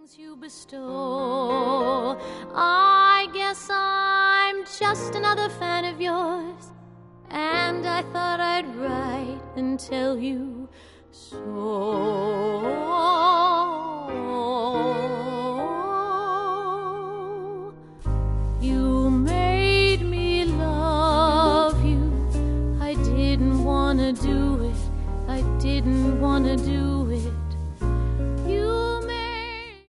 You bestow. I guess I'm just another fan of yours, and I thought I'd write and tell you so. You made me love you. I didn't want to do it. I didn't want to do it.